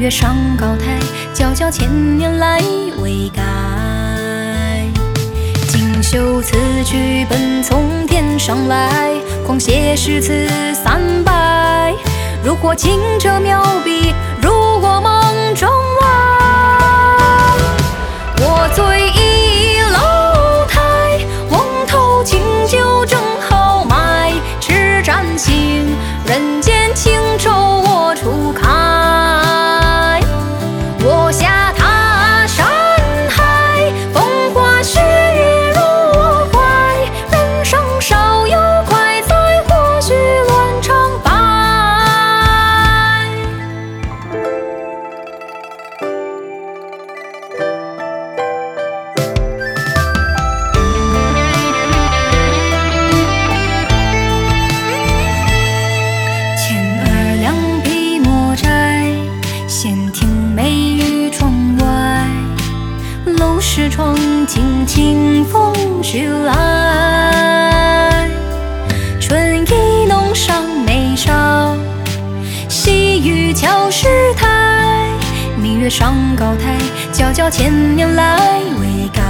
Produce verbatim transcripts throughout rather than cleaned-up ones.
月上高台，佼佼千年来未改。锦绣词句本从天上来，狂写诗词三百。如获清者妙笔，如我梦中来。我醉一楼台，翁头清酒正豪迈。赤盏行，人间清愁我初开。我下他山海，风花雪月入我怀。人生少有快哉，或许乱长白。前儿两匹墨摘，闲庭美于窗外。楼市窗听清风徐来。春意弄上眉梢，细雨敲石台。明月上高台，佼佼千年来未改。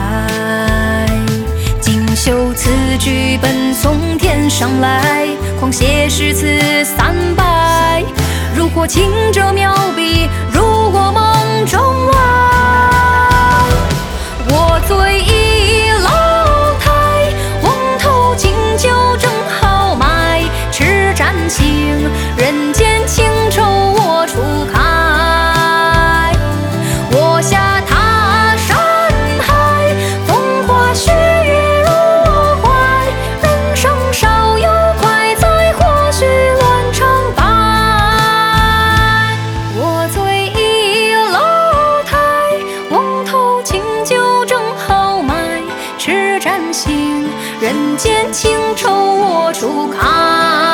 锦绣词句本从天上来，狂写诗词三百。如获清者妙笔，如我梦中来。我醉一楼台，翁头清酒正豪迈。赤盏行，人间清愁我初开。我下他山海，风花雪月入我怀。人生少有快哉，或许乱长白。我醉一楼台，翁头清酒正豪迈。赤盏行，人间清愁我初开。